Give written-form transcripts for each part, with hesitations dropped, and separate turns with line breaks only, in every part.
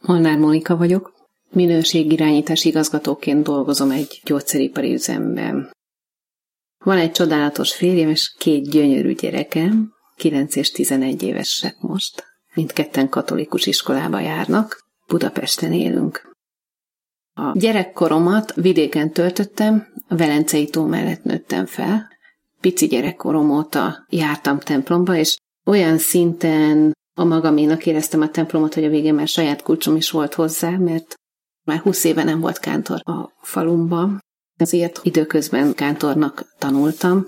Molnár Mónika vagyok. Minőségirányítás igazgatóként dolgozom egy gyógyszeripari üzemben. Van egy csodálatos férjem és 2 gyönyörű gyerekem, 9 és 11 évesek most. Mindketten katolikus iskolába járnak, Budapesten élünk. A gyerekkoromat vidéken töltöttem, a Velencei tó mellett nőttem fel. Pici gyerekkorom óta jártam templomba, és olyan szinten a magaménak éreztem a templomot, hogy a végén már saját kulcsom is volt hozzá, mert már 20 éve nem volt kántor a falumban, ezért időközben kántornak tanultam.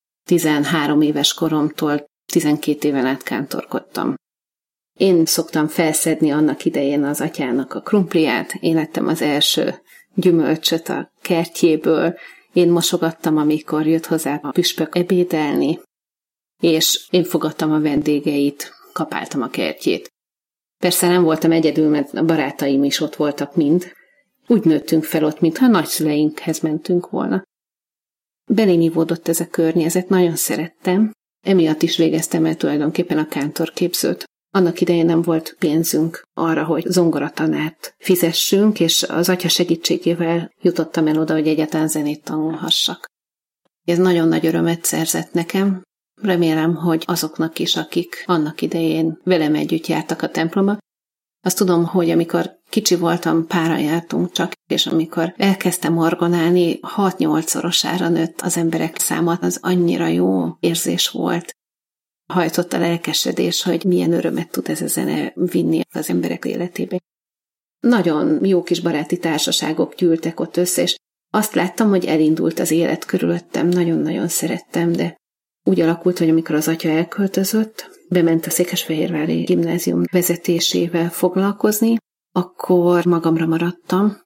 13 éves koromtól 12 éven át kántorkodtam. Én szoktam felszedni annak idején az atyának a krumpliát, én lettem az első gyümölcsöt a kertjéből, én mosogattam, amikor jött hozzá a püspök ebédelni, és én fogadtam a vendégeit, kapáltam a kertjét. Persze nem voltam egyedül, mert a barátaim is ott voltak mind. Úgy nőttünk fel ott, mintha a nagyszüleinkhez mentünk volna. Belém ivódott ez a környezet, nagyon szerettem. Emiatt is végeztem el tulajdonképpen a kántorképzőt. Annak idején nem volt pénzünk arra, hogy zongoratanárt fizessünk, és az atya segítségével jutottam el oda, hogy egyáltalán zenét tanulhassak. Ez nagyon nagy örömet szerzett nekem. Remélem, hogy azoknak is, akik annak idején velem együtt jártak a templomba. Azt tudom, hogy amikor kicsi voltam, páran jártunk csak, és amikor elkezdtem orgonálni, 6-8-szorosára nőtt az emberek száma, az annyira jó érzés volt. Hajtott a lelkesedés, hogy milyen örömet tud ez a zene vinni az emberek életébe. Nagyon jó kis baráti társaságok gyűltek ott össze, és azt láttam, hogy elindult az élet körülöttem, nagyon-nagyon szerettem, de úgy alakult, hogy amikor az atya elköltözött, bement a Székesfehérvári gimnázium vezetésével foglalkozni, akkor magamra maradtam,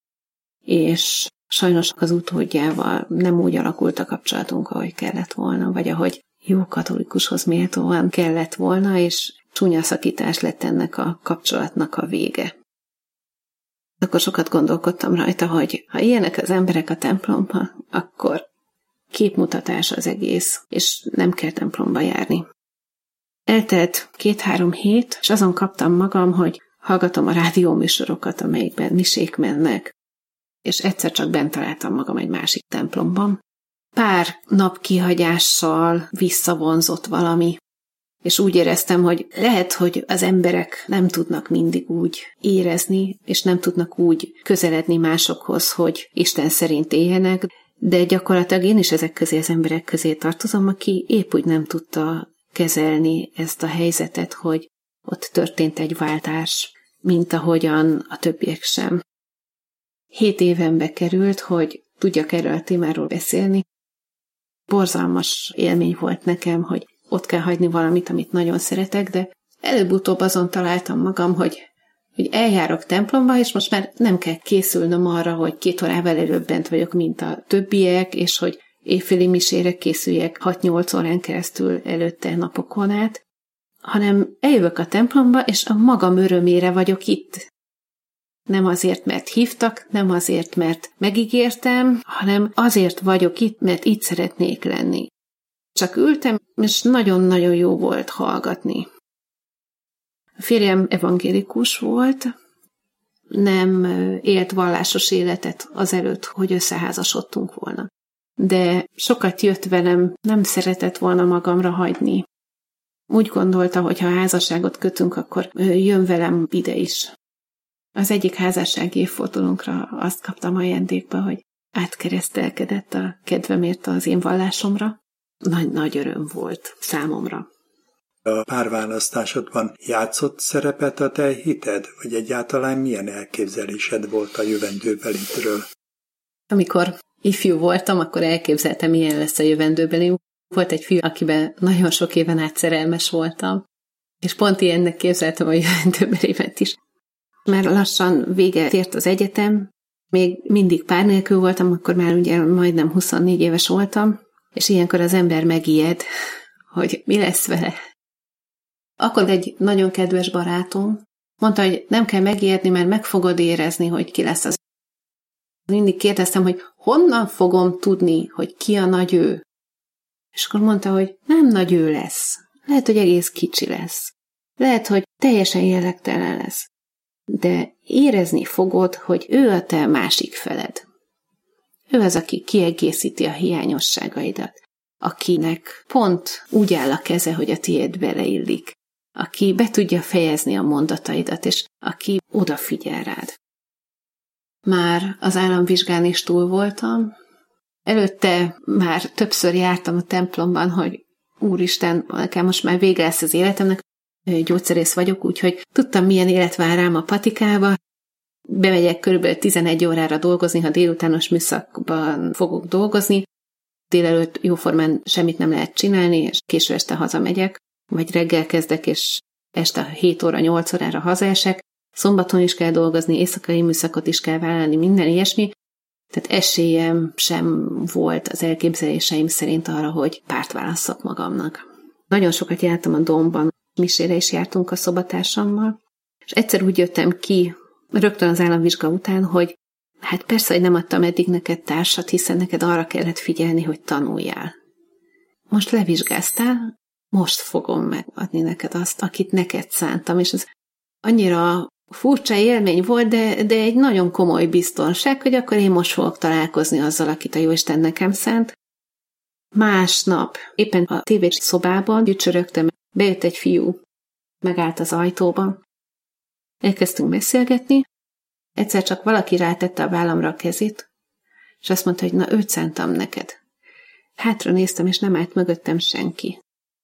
és sajnos az utódjával nem úgy alakult a kapcsolatunk, ahogy kellett volna, vagy ahogy jó katolikushoz méltóan kellett volna, és csúnya szakítás lett ennek a kapcsolatnak a vége. Akkor sokat gondolkodtam rajta, hogy ha ilyenek az emberek a templomban, akkor képmutatás az egész, és nem kell templomba járni. Eltelt 2-3 hét, és azon kaptam magam, hogy hallgatom a rádióműsorokat, amelyikben misék mennek, és egyszer csak bent találtam magam egy másik templomban. Pár nap kihagyással visszavonzott valami, és úgy éreztem, hogy lehet, hogy az emberek nem tudnak mindig úgy érezni, és nem tudnak úgy közeledni másokhoz, hogy Isten szerint éljenek, de gyakorlatilag én is ezek közé az emberek közé tartozom, aki épp úgy nem tudta kezelni ezt a helyzetet, hogy ott történt egy váltás, mint ahogyan a többiek sem. 7 évembe került, hogy tudjak erről a témáról beszélni. Borzalmas élmény volt nekem, hogy ott kell hagyni valamit, amit nagyon szeretek, de előbb-utóbb azon találtam magam, hogy eljárok templomba, és most már nem kell készülnöm arra, hogy 2 órával előbb bent vagyok, mint a többiek, és hogy éjféli misére készüljek 6-8 órán keresztül előtte napokon át, hanem eljövök a templomba, és a magam örömére vagyok itt. Nem azért, mert hívtak, nem azért, mert megígértem, hanem azért vagyok itt, mert itt szeretnék lenni. Csak ültem, és nagyon-nagyon jó volt hallgatni. A férjem evangélikus volt, nem élt vallásos életet azelőtt, hogy összeházasodtunk volna. De sokat jött velem, nem szeretett volna magamra hagyni. Úgy gondolta, hogy ha házasságot kötünk, akkor jön velem ide is. Az egyik házassági évfordulónkra azt kaptam ajándékba, hogy átkeresztelkedett a kedvemért az én vallásomra. Nagy öröm volt számomra.
A párválasztásodban játszott szerepet a te hited, vagy egyáltalán milyen elképzelésed volt a jövendőbelitről?
Amikor ifjú voltam, akkor elképzeltem, milyen lesz a jövendőbeli. Volt egy fiú, akiben nagyon sok éven át szerelmes voltam, és pont ilyennek képzeltem a jövendőbelimet is. Már lassan véget ért az egyetem, még mindig pár nélkül voltam, akkor már ugye majdnem 24 éves voltam, és ilyenkor az ember megijed, hogy mi lesz vele. Akkor egy nagyon kedves barátom mondta, hogy nem kell megijedni, mert meg fogod érezni, hogy ki lesz az. Mindig kérdeztem, hogy honnan fogom tudni, hogy ki a nagy ő. És akkor mondta, hogy nem nagy ő lesz. Lehet, hogy egész kicsi lesz. Lehet, hogy teljesen jellegtelen lesz. de érezni fogod, hogy ő a te másik feled. Ő az, aki kiegészíti a hiányosságaidat, akinek pont úgy áll a keze, hogy a tiéd beleillik, aki be tudja fejezni a mondataidat, és aki odafigyel rád. Már az államvizsgán is túl voltam. Előtte már többször jártam a templomban, hogy Úristen, nekem most már vége lesz az életemnek, gyógyszerész vagyok, úgyhogy tudtam, milyen élet vár rám a patikába. Bemegyek körülbelül 11 órára dolgozni, ha délutános műszakban fogok dolgozni. Délelőtt jóformán semmit nem lehet csinálni, és késő este hazamegyek, vagy reggel kezdek, és este 7 óra, 8 órára hazaesek. Szombaton is kell dolgozni, éjszakai műszakot is kell vállalni, minden ilyesmi. Tehát esélyem sem volt az elképzeléseim szerint arra, hogy párt válasszak magamnak. Nagyon sokat jártam a Domban, misére is jártunk a szobatársammal, és egyszer úgy jöttem ki, rögtön az államvizsga után, hogy hát persze, hogy nem adtam eddig neked társat, hiszen neked arra kellett figyelni, hogy tanuljál. Most levizsgáztál, most fogom megadni neked azt, akit neked szántam, és ez annyira furcsa élmény volt, de egy nagyon komoly biztonság, hogy akkor én most fogok találkozni azzal, akit a Jóisten nekem szánt. Másnap, éppen a tévészobában gyücsörögtem, bejött egy fiú, megállt az ajtóban. Elkezdtünk beszélgetni, egyszer csak valaki rátette a vállamra a kezét, és azt mondta, hogy na, őt szántam neked. Hátra néztem, és nem állt mögöttem senki.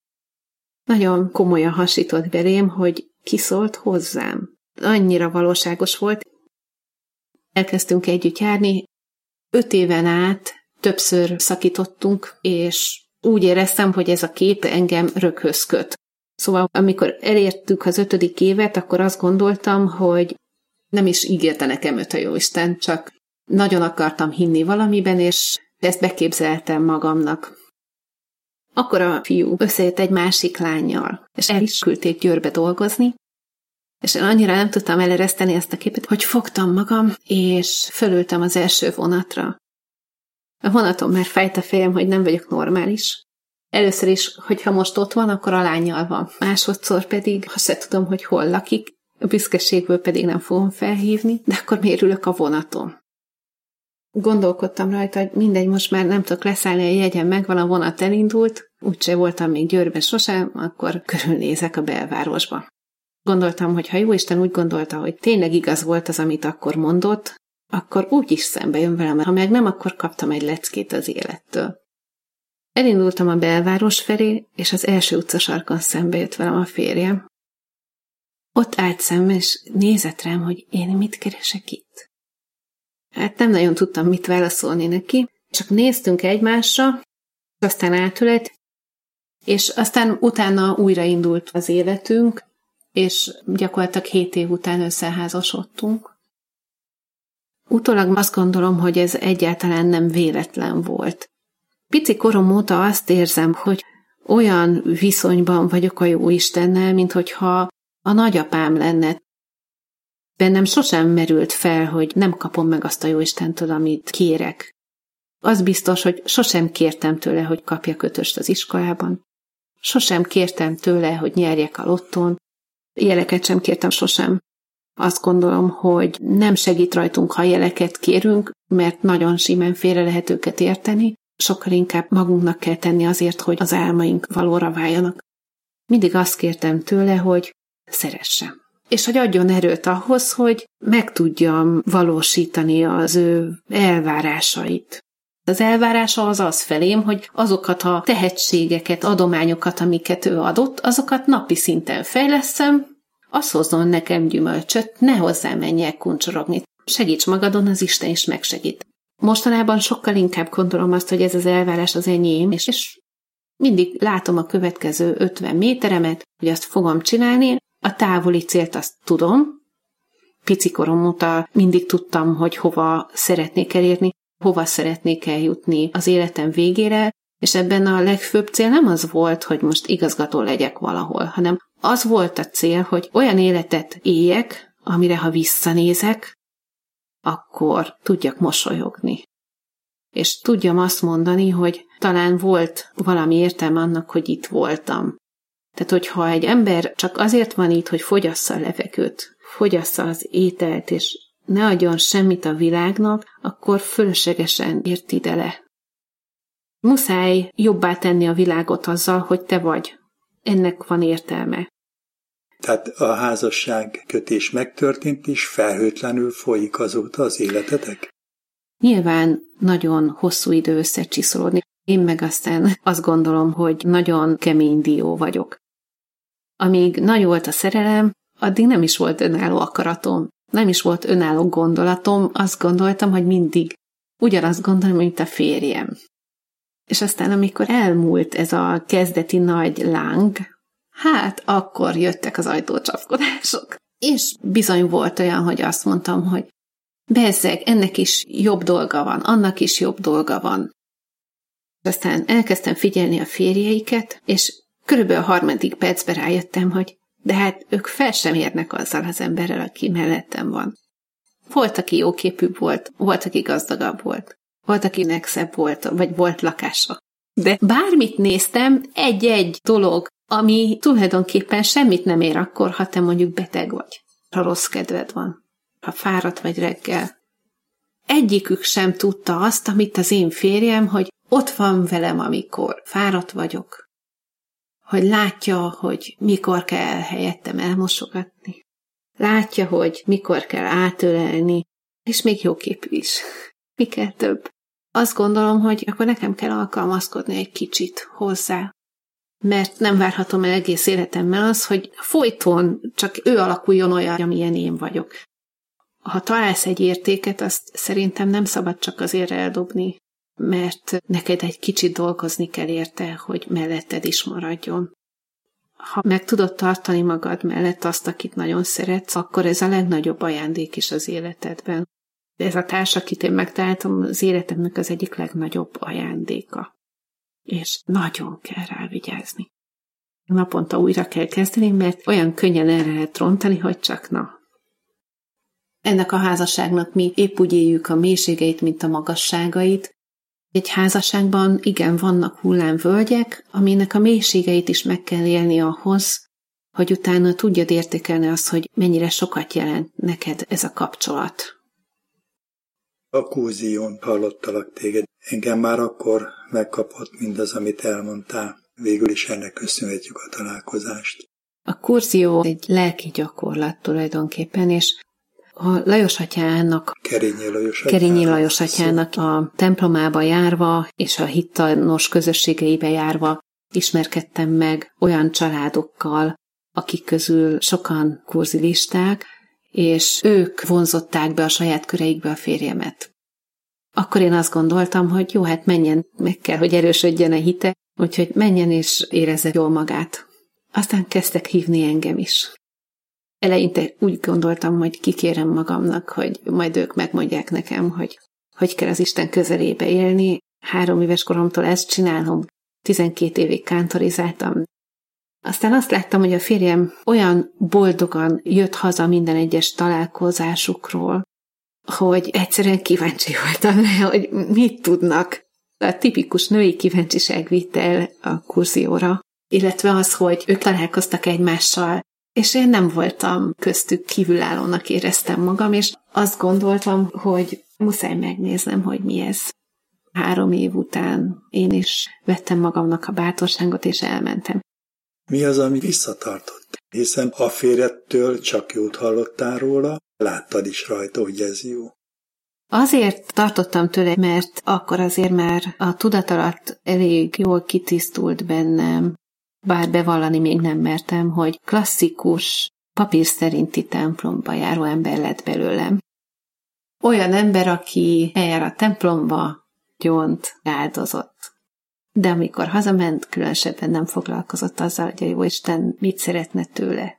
Nagyon komolyan hasított belém, hogy kiszólt hozzám. Annyira valóságos volt. Elkezdtünk együtt járni, 5 éven át többször szakítottunk, és úgy éreztem, hogy ez a kép engem röghöz köt. Szóval, amikor elértük az 5. évet, akkor azt gondoltam, hogy nem is ígérte nekem őt a Jóisten, csak nagyon akartam hinni valamiben, és ezt beképzeltem magamnak. Akkor a fiú összejött egy másik lánnyal, és el is küldték Győrbe dolgozni, és én annyira nem tudtam elereszteni ezt a képet, hogy fogtam magam, és fölültem az első vonatra. A vonaton már fájt a fejem, hogy nem vagyok normális. Először is, hogyha most ott van, akkor a lánnyal van. Másodszor pedig, ha se tudom, hogy hol lakik, a büszkeségből pedig nem fogom felhívni, de akkor miért ülök a vonaton? Gondolkodtam rajta, hogy mindegy, most már nem tudok leszállni, a jegyem megvan, a vonat elindult, úgyse voltam még Győrben sosem, akkor körülnézek a belvárosba. Gondoltam, hogy ha Jóisten úgy gondolta, hogy tényleg igaz volt az, amit akkor mondott, akkor úgy is szembe jön velem, ha meg nem, akkor kaptam egy leckét az élettől. Elindultam a belváros felé, és az első utcasarkon szembe jött velem a férjem. Ott állt szembe, és nézett rám, hogy én mit keresek itt. Hát nem nagyon tudtam mit válaszolni neki, csak néztünk egymásra, aztán átölelt, és aztán utána újraindult az életünk, és gyakorlatilag 7 év után összeházasodtunk. Utólag azt gondolom, hogy ez egyáltalán nem véletlen volt. Pici korom óta azt érzem, hogy olyan viszonyban vagyok a Jóistennel, minthogyha a nagyapám lenne. Bennem sosem merült fel, hogy nem kapom meg azt a Jóistentől, amit kérek. Az biztos, hogy sosem kértem tőle, hogy kapjak 5-öst az iskolában. Sosem kértem tőle, hogy nyerjek a lottón. Jeleket sem kértem sosem. Azt gondolom, hogy nem segít rajtunk, ha jeleket kérünk, mert nagyon simán félre lehet őket érteni. Sokkal inkább magunknak kell tenni azért, hogy az álmaink valóra váljanak. Mindig azt kértem tőle, hogy szeressem. És hogy adjon erőt ahhoz, hogy meg tudjam valósítani az ő elvárásait. Az elvárása az felém, hogy azokat a tehetségeket, adományokat, amiket ő adott, azokat napi szinten fejlesszem, az hozzon nekem gyümölcsöt, ne hozzá menjek kuncsorogni. Segíts magadon, az Isten is megsegít. Mostanában sokkal inkább gondolom azt, hogy ez az elvárás az enyém, és mindig látom a következő 50 méteremet, hogy azt fogom csinálni, a távoli célt azt tudom. Picikorom óta mindig tudtam, hogy hova szeretnék elérni, hova szeretnék eljutni az életem végére, és ebben a legfőbb cél nem az volt, hogy most igazgató legyek valahol, hanem az volt a cél, hogy olyan életet éljek, amire ha visszanézek, akkor tudjak mosolyogni. És tudjam azt mondani, hogy talán volt valami értelme annak, hogy itt voltam. Tehát, hogyha egy ember csak azért van itt, hogy fogyassza a levegőt, fogyassza az ételt, és ne adjon semmit a világnak, akkor fölöslegesen ért ide le. Muszáj jobbá tenni a világot azzal, hogy te vagy. Ennek van értelme.
Tehát a házasság kötés megtörtént, és felhőtlenül folyik azóta az életetek?
Nyilván nagyon hosszú idő összecsiszolódni. Én meg aztán azt gondolom, hogy nagyon kemény dió vagyok. Amíg nagy volt a szerelem, addig nem is volt önálló akaratom, nem is volt önálló gondolatom, azt gondoltam, hogy mindig ugyanazt gondolom, mint a férjem. És aztán, amikor elmúlt ez a kezdeti nagy láng, hát akkor jöttek az ajtócsapkodások. És bizony volt olyan, hogy azt mondtam, hogy bezzeg, ennek is jobb dolga van, annak is jobb dolga van. Aztán elkezdtem figyelni a férjeiket, és körülbelül a 3. percben rájöttem, hogy de hát ők fel sem érnek azzal az emberrel, aki mellettem van. Volt, aki jóképűbb volt, volt, aki gazdagabb volt, volt, akinek szebb volt, vagy volt lakása. De bármit néztem, egy-egy dolog, ami tulajdonképpen semmit nem ér akkor, ha te mondjuk beteg vagy, ha rossz kedved van, ha fáradt vagy reggel. Egyikük sem tudta azt, amit az én férjem, hogy ott van velem, amikor fáradt vagyok, hogy látja, hogy mikor kell helyettem elmosogatni, látja, hogy mikor kell átölelni, és még jóképű is. Mi kell több? Azt gondolom, hogy akkor nekem kell alkalmazkodni egy kicsit hozzá, mert nem várhatom el egész életemmel az, hogy folyton csak ő alakuljon olyan, amilyen én vagyok. Ha találsz egy értéket, azt szerintem nem szabad csak azért eldobni, mert neked egy kicsit dolgozni kell érte, hogy melletted is maradjon. Ha meg tudod tartani magad mellett azt, akit nagyon szeretsz, akkor ez a legnagyobb ajándék is az életedben. Ez a társ, akit én megtaláltam, az életemnek az egyik legnagyobb ajándéka. És nagyon kell rá vigyázni. Naponta újra kell kezdeni, mert olyan könnyen el lehet rontani, hogy csak na. Ennek a házasságnak mi épp úgy éljük a mélységeit, mint a magasságait. Egy házasságban igen, vannak hullámvölgyek, aminek a mélységeit is meg kell élni ahhoz, hogy utána tudjad értékelni azt, hogy mennyire sokat jelent neked ez a kapcsolat.
A Kurzión hallottalak téged. Engem már akkor megkapott mindaz, amit elmondtál. Végül is ennek köszönhetjük a találkozást.
A Kurzió egy lelki gyakorlat tulajdonképpen, és a Lajos atyának, Kerényi Lajos atyának a templomába járva, és a hittanos közösségeibe járva ismerkedtem meg olyan családokkal, akik közül sokan kurzilisták, és ők vonzották be a saját köreikbe a férjemet. Akkor én azt gondoltam, hogy jó, hát menjen, meg kell, hogy erősödjön a hite, úgyhogy menjen és érezze jól magát. Aztán kezdtek hívni engem is. Eleinte úgy gondoltam, hogy kikérem magamnak, hogy majd ők megmondják nekem, hogy kell az Isten közelébe élni. 3 éves koromtól ezt csinálom, 12 évig kántorizáltam. Aztán azt láttam, hogy a férjem olyan boldogan jött haza minden egyes találkozásukról, hogy egyszerűen kíváncsi voltam rá, hogy mit tudnak. A tipikus női kíváncsiság vitt el a Kurzióra, illetve az, hogy ők találkoztak egymással, és én nem voltam köztük, kívülállónak éreztem magam, és azt gondoltam, hogy muszáj megnéznem, hogy mi ez. 3 év után én is vettem magamnak a bátorságot, és elmentem.
Mi az, ami visszatartott? Hiszen a férjedtől csak jót hallottál róla, láttad is rajta, hogy ez jó.
Azért tartottam tőle, mert akkor azért már a tudatalatt elég jól kitisztult bennem, bár bevallani még nem mertem, hogy klasszikus, papír szerinti templomba járó ember lett belőlem. Olyan ember, aki eljár a templomba, gyónt, áldozott. De amikor hazament, különösebben nem foglalkozott azzal, hogy a Jóisten mit szeretne tőle.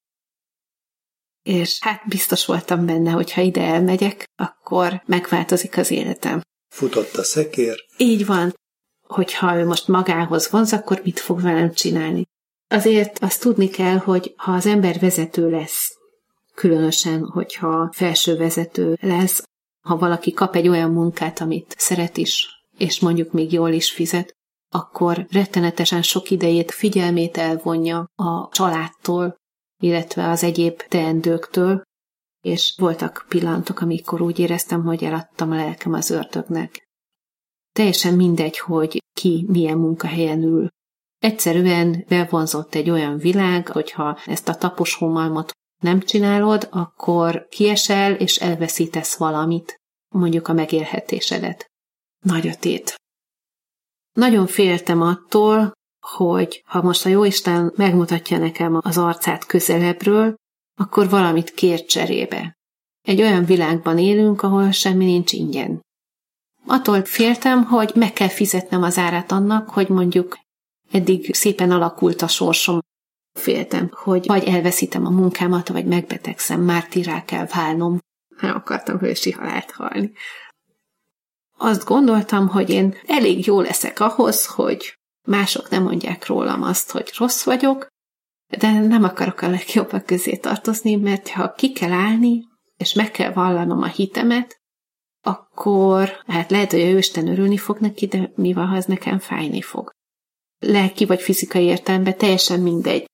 És hát biztos voltam benne, hogy ha ide elmegyek, akkor megváltozik az életem.
Futott a szekér?
Így van. Hogyha ő most magához vonz, akkor mit fog velem csinálni? Azért azt tudni kell, hogy ha az ember vezető lesz, különösen, hogyha felső vezető lesz, ha valaki kap egy olyan munkát, amit szeret is, és mondjuk még jól is fizet, akkor rettenetesen sok idejét, figyelmét elvonja a családtól, illetve az egyéb teendőktől, és voltak pillanatok, amikor úgy éreztem, hogy eladtam a lelkem az ördögnek. Teljesen mindegy, hogy ki milyen munkahelyen ül. Egyszerűen bevonzott egy olyan világ, hogyha ezt a taposhómalmot nem csinálod, akkor kiesel és elveszítesz valamit, mondjuk a megélhetésedet. Nagy a tét. Nagyon féltem attól, hogy ha most a Jóisten megmutatja nekem az arcát közelebbről, akkor valamit kér cserébe. Egy olyan világban élünk, ahol semmi nincs ingyen. Attól féltem, hogy meg kell fizetnem az árát annak, hogy mondjuk eddig szépen alakult a sorsom. Féltem, hogy vagy elveszítem a munkámat, vagy megbetegszem, mártírrá kell válnom. Nem akartam hősi halált halni. Azt gondoltam, hogy én elég jó leszek ahhoz, hogy mások nem mondják rólam azt, hogy rossz vagyok, de nem akarok a legjobbak közé tartozni, mert ha ki kell állni, és meg kell vallanom a hitemet, akkor hát lehet, hogy a Jóisten örülni fog neki, de mi van, ha ez nekem fájni fog. Lelki vagy fizikai értelemben teljesen mindegy.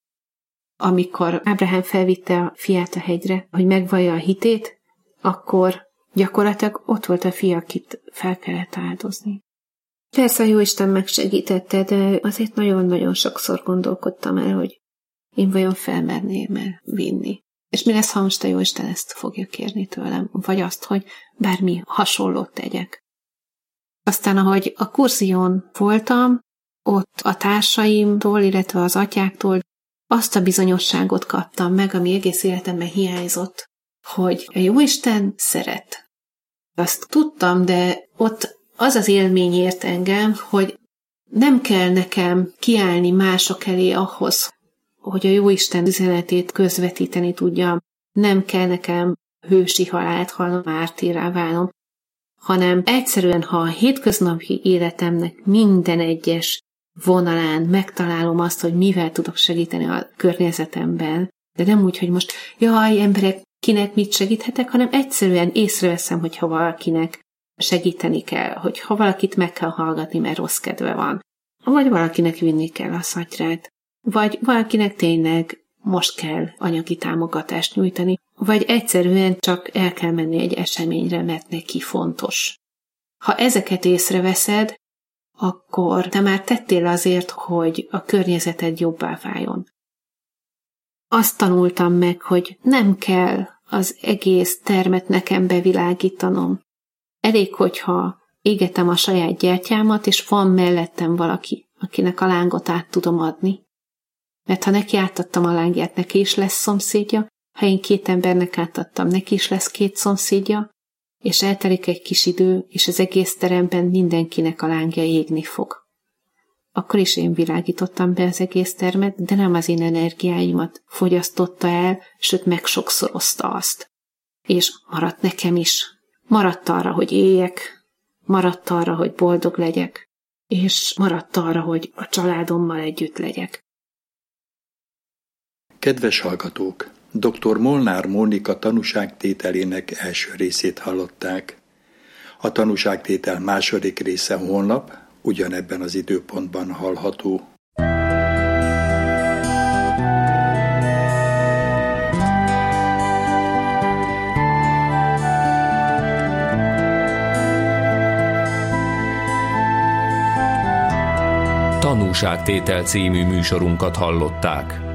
Amikor Ábrahám felvitte a fiát a hegyre, hogy megvallja a hitét, akkor gyakorlatilag ott volt a fia, akit fel kellett áldozni. Persze a Jóisten megsegítette, de azért nagyon-nagyon sokszor gondolkodtam el, hogy én vajon felmerném-e vinni. És mi lesz, ha most a Jóisten ezt fogja kérni tőlem? Vagy azt, hogy bármi hasonlót tegyek. Aztán, ahogy a kurzión voltam, ott a társaimtól, illetve az atyáktól azt a bizonyosságot kaptam meg, ami egész életemben hiányzott, hogy a Jóisten szeret. Azt tudtam, de ott az az élmény ért engem, hogy nem kell nekem kiállni mások elé ahhoz, hogy a Jóisten üzenetét közvetíteni tudjam. Nem kell nekem hősi halált halnom, mártírrá válnom, hanem egyszerűen, ha a hétköznapi életemnek minden egyes vonalán megtalálom azt, hogy mivel tudok segíteni a környezetemben, de nem úgy, hogy most, jaj, emberek, kinek mit segíthetek, hanem egyszerűen észreveszem, hogy ha valakinek segíteni kell, hogy ha valakit meg kell hallgatni, mert rossz kedve van, vagy valakinek vinni kell a szatyrát, vagy valakinek tényleg most kell anyagi támogatást nyújtani, vagy egyszerűen csak el kell menni egy eseményre, mert neki fontos. Ha ezeket észreveszed, akkor te már tettél azért, hogy a környezeted jobbá váljon. Azt tanultam meg, hogy nem kell az egész termet nekem bevilágítanom. Elég, hogyha égetem a saját gyertyámat, és van mellettem valaki, akinek a lángot át tudom adni. Mert ha neki átadtam a lángját, neki is lesz szomszédja, ha én 2 embernek átadtam, neki is lesz 2 szomszédja, és eltelik egy kis idő, és az egész teremben mindenkinek a lángja égni fog. Akkor is én világítottam be az egész termet, de nem az én energiáimat fogyasztotta el, sőt megsokszorozta azt. És maradt nekem is. Maradt arra, hogy éljek, maradt arra, hogy boldog legyek, és maradt arra, hogy a családommal együtt legyek.
Kedves hallgatók! Dr. Molnár Mónika tanúságtételének első részét hallották. A tanúságtétel második része holnap, ugyanebben az időpontban hallható.
Tanúságtétel című műsorunkat hallották.